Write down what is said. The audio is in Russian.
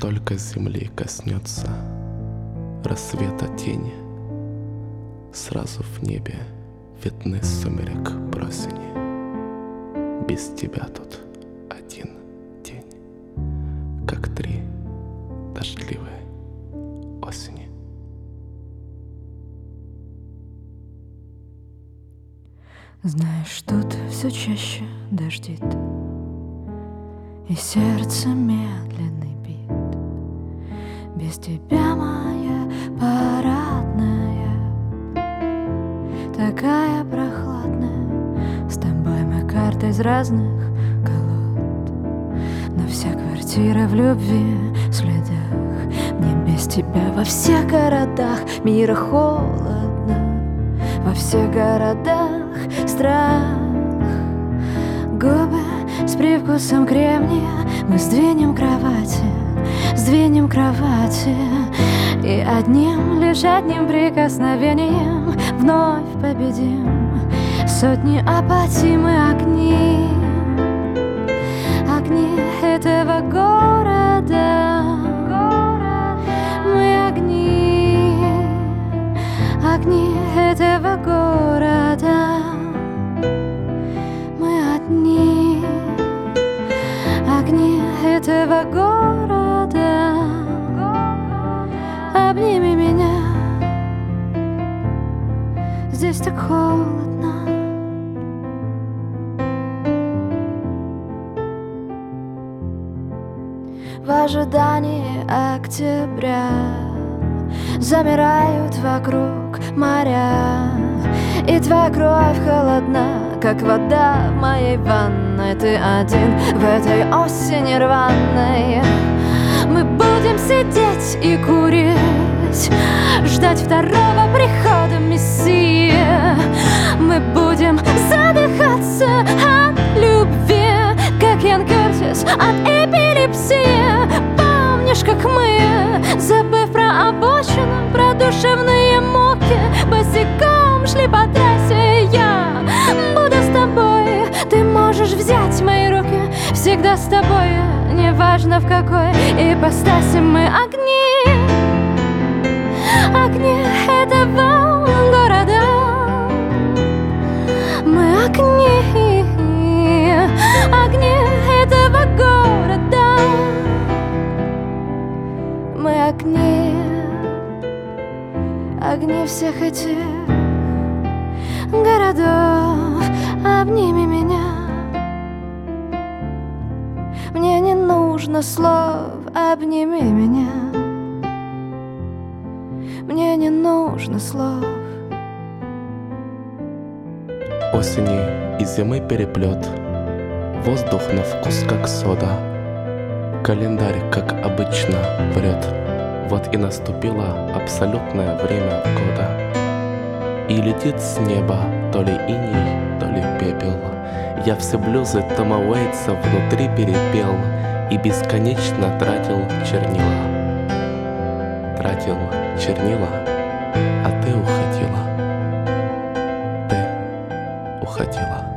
только земли коснется рассвета тени, сразу в небе видны сумерек просени. Без тебя тут один день, как 3 дождливые осени. Знаешь, тут все чаще дождит, и сердце медленный бит. Без тебя моя парадная такая прохладная. С тобой мы карты из разных колод, но вся квартира в любви следах. Мне без тебя во всех городах мира холодно, во всех городах страх. Губы с привкусом кремния мы сдвинем кровати, и одним прикосновением вновь победим сотни апатий. Мы огни этого города. Мы огни этого города. Мы огни этого города. Обними меня, здесь так холодно. В ожидании октября замирают вокруг моря, и твоя кровь холодна, как вода в моей ванной. Ты один в этой осени рваной. Мы будем сидеть и курить, ждать второго прихода Мессии. Мы будем задыхаться от любви, как Ян Кёртис от эпилепсии. Помнишь, как мы, забыв про обочину, про душевные муки, босиком шли по трассе? Я буду с тобой, ты можешь взять мои руки, всегда с тобой, неважно в какой ипостаси. Мы огни этого города. Мы огни этого города. Мы огни всех этих городов. Обними меня, мне не нужно слов. Обними меня, мне не нужно слов. Осени и зимы переплет, воздух на вкус как сода. Календарь, как обычно, врет. Вот и наступило абсолютное время года. И летит с неба то ли иней, то ли пепел. Я все блюзы Тома Уэйтса внутри перепел и бесконечно тратил чернила. А ты уходила. Ты уходила.